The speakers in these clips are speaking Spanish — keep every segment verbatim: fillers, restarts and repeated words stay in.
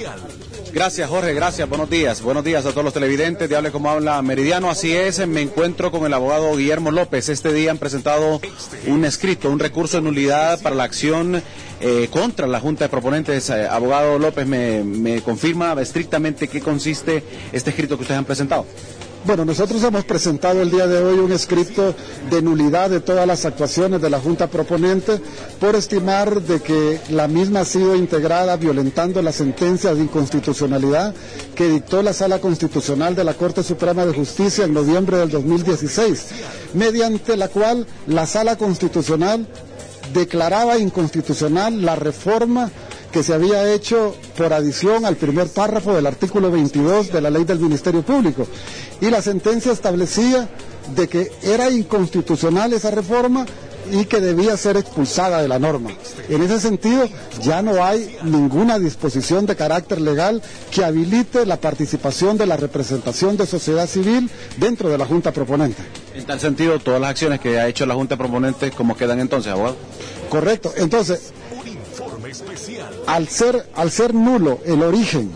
Gracias, Jorge, gracias, buenos días. Buenos días a todos los televidentes de Hable Como Habla Meridiano. Así es, me encuentro con el abogado Guillermo López. Este día han presentado un escrito, un recurso de nulidad para la acción eh, contra la Junta de Proponentes. Eh, abogado López, me, me confirma estrictamente qué consiste este escrito que ustedes han presentado. Bueno, nosotros hemos presentado el día de hoy un escrito de nulidad de todas las actuaciones de la Junta Proponente por estimar de que la misma ha sido integrada violentando la sentencia de inconstitucionalidad que dictó la Sala Constitucional de la Corte Suprema de Justicia en noviembre del dos mil dieciséis, mediante la cual la Sala Constitucional declaraba inconstitucional la reforma que se había hecho por adición al primer párrafo del artículo veintidós de la Ley del Ministerio Público. Y la sentencia establecía de que era inconstitucional esa reforma y que debía ser expulsada de la norma. En ese sentido, ya no hay ninguna disposición de carácter legal que habilite la participación de la representación de sociedad civil dentro de la Junta Proponente. En tal sentido, todas las acciones que ha hecho la Junta Proponente, ¿cómo quedan entonces, abogado? Correcto. Entonces, al ser, al ser nulo el origen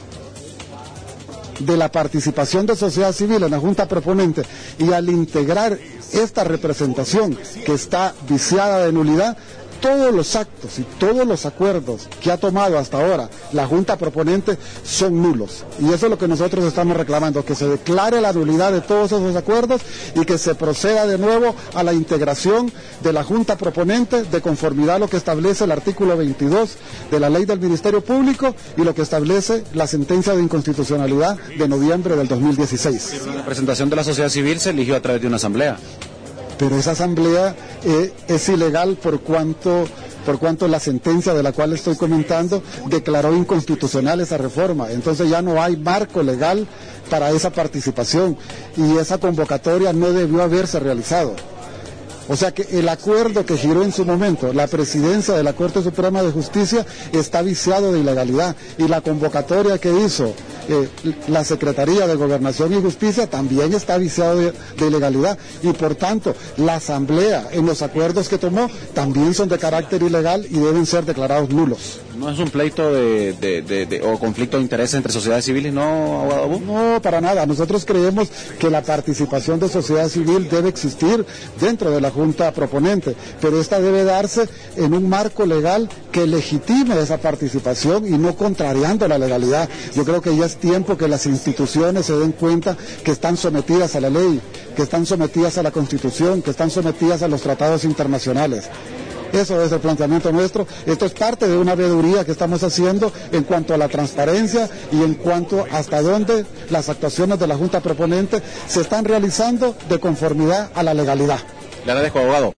de la participación de sociedad civil en la Junta Proponente y al integrar esta representación que está viciada de nulidad, todos los actos y todos los acuerdos que ha tomado hasta ahora la Junta Proponente son nulos. Y eso es lo que nosotros estamos reclamando, que se declare la nulidad de todos esos acuerdos y que se proceda de nuevo a la integración de la Junta Proponente de conformidad a lo que establece el artículo veintidós de la Ley del Ministerio Público y lo que establece la sentencia de inconstitucionalidad de noviembre del dos mil dieciséis. La representación de la sociedad civil se eligió a través de una asamblea. Pero esa asamblea eh, es ilegal por cuanto, por cuanto la sentencia de la cual estoy comentando declaró inconstitucional esa reforma. Entonces ya no hay marco legal para esa participación y esa convocatoria no debió haberse realizado. O sea que el acuerdo que giró en su momento la presidencia de la Corte Suprema de Justicia está viciado de ilegalidad y la convocatoria que hizo eh, la Secretaría de Gobernación y Justicia también está viciado de, de ilegalidad y por tanto la Asamblea en los acuerdos que tomó también son de carácter ilegal y deben ser declarados nulos. ¿No es un pleito de, de, de, de, o conflicto de intereses entre sociedades civiles, no, abogado? No, para nada. Nosotros creemos que la participación de sociedad civil debe existir dentro de la Junta Proponente, pero esta debe darse en un marco legal que legitime esa participación y no contrariando la legalidad. Yo creo que ya es tiempo que las instituciones se den cuenta que están sometidas a la ley, que están sometidas a la Constitución, que están sometidas a los tratados internacionales. Eso es el planteamiento nuestro. Esto es parte de una veeduría que estamos haciendo en cuanto a la transparencia y en cuanto hasta dónde las actuaciones de la Junta Proponente se están realizando de conformidad a la legalidad. Le agradezco, abogado.